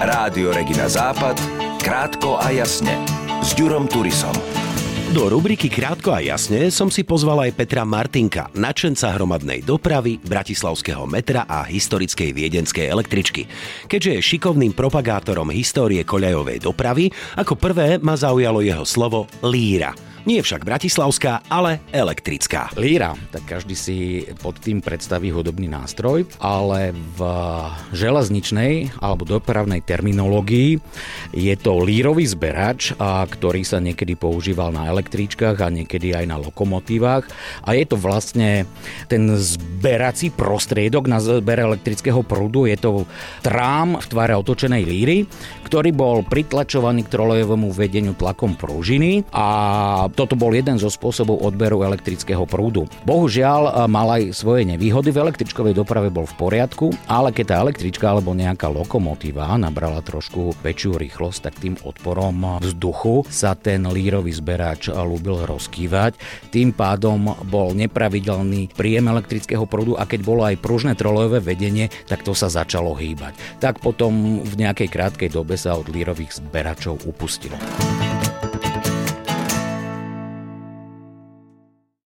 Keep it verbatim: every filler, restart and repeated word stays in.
Rádio Regina Západ, krátko a jasne, s Ďurom Turisom. Do rubriky Krátko a jasne som si pozval aj Petra Martinka, nadšenca hromadnej dopravy, bratislavského metra a historickej viedenskej električky. Keďže je šikovným propagátorom histórie koľajovej dopravy, ako prvé ma zaujalo jeho slovo líra. Nie však bratislavská, ale elektrická. Líra, tak každý si pod tým predstaví hudobný nástroj, ale v železničnej alebo dopravnej terminológii je to lírový zberač, ktorý sa niekedy používal na električkách a niekedy aj na lokomotívach. A je to vlastne ten zberací prostriedok na zber elektrického prúdu. Je to trám v tvare otočenej líry, ktorý bol pritlačovaný k trolejovému vedeniu tlakom pružiny a toto bol jeden zo spôsobov odberu elektrického prúdu. Bohužiaľ mal aj svoje nevýhody. V električkovej doprave bol v poriadku, ale keď tá električka alebo nejaká lokomotíva nabrala trošku väčšiu rýchlosť, tak tým odporom vzduchu sa ten lírový zberač ľúbil rozkývať. Tým pádom bol nepravidelný príjem elektrického prúdu a keď bolo aj pružné trolejové vedenie, tak to sa začalo hýbať. Tak potom v nejakej krátkej dobe sa od lírových zberačov upustilo.